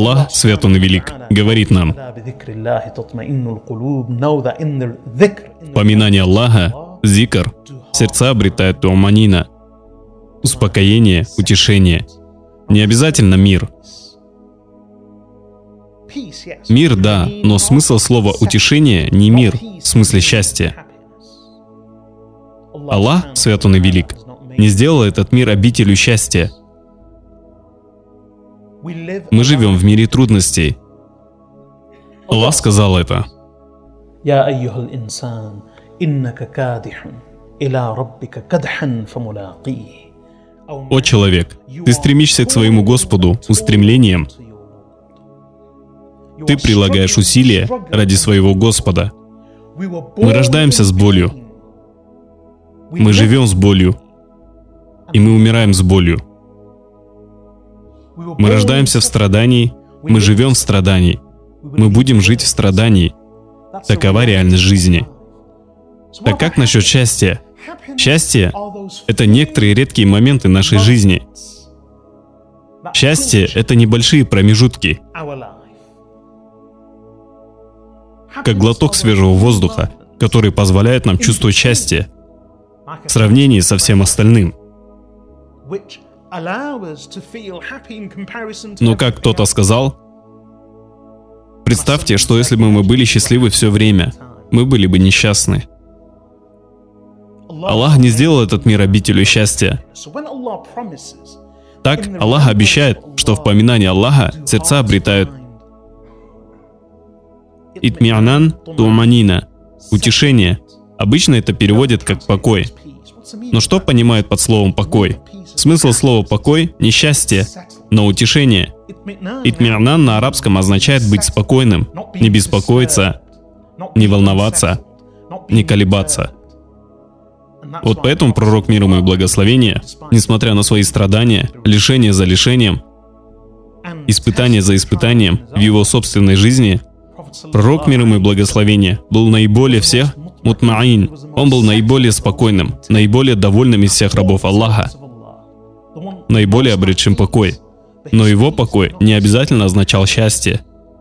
Аллах, свят Он и велик, говорит нам: поминание Аллаха, зикр, сердца обретают туаманина, успокоение, утешение. Не обязательно мир. Мир, да, но смысл слова «утешение» не мир, в смысле счастья. Аллах, свят Он и велик, не сделал этот мир обителью счастья. Мы живем в мире трудностей. Аллах сказал это. О человек, ты стремишься к своему Господу устремлением. Ты прилагаешь усилия ради своего Господа. Мы рождаемся с болью. Мы живем с болью. И мы умираем с болью. Мы рождаемся в страдании, мы живем в страдании. Мы будем жить в страдании. Такова реальность жизни. Так как насчет счастья? Счастье — это некоторые редкие моменты нашей жизни. Счастье — это небольшие промежутки. Как глоток свежего воздуха, который позволяет нам чувствовать счастье в сравнении со всем остальным. Но как кто-то сказал, представьте, что если бы мы были счастливы все время, мы были бы несчастны. Аллах не сделал этот мир обителью счастья. Так, Аллах обещает, что в поминании Аллаха сердца обретают итмианан туаманина, утешение. Обычно это переводят как покой. Но что понимают под словом покой? Смысл слова покой не счастье, но утешение. Итмианан на арабском означает быть спокойным, не беспокоиться, не волноваться, не колебаться. Вот поэтому пророк, мир ему и благословение, несмотря на свои страдания, лишение за лишением, испытание за испытанием в его собственной жизни, пророк, мир ему и благословение, был наиболее всех мутмаин. Он был наиболее спокойным, наиболее довольным из всех рабов Аллаха, наиболее обретшим покой. Но его покой не обязательно означал счастье.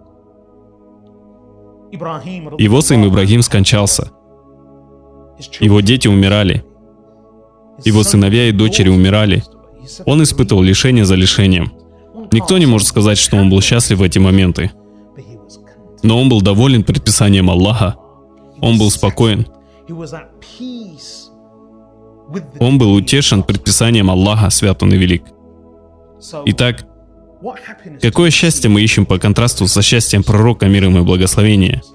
Его сын Ибрахим скончался. Его дети умирали. Его сыновья и дочери умирали. Он испытывал лишение за лишением. Никто не может сказать, что он был счастлив в эти моменты. Но он был доволен предписанием Аллаха. Он был спокоен. Он был утешен предписанием Аллаха, свят Он и велик. Итак, какое счастье мы ищем по контрасту со счастьем пророка, мир ему и благословение?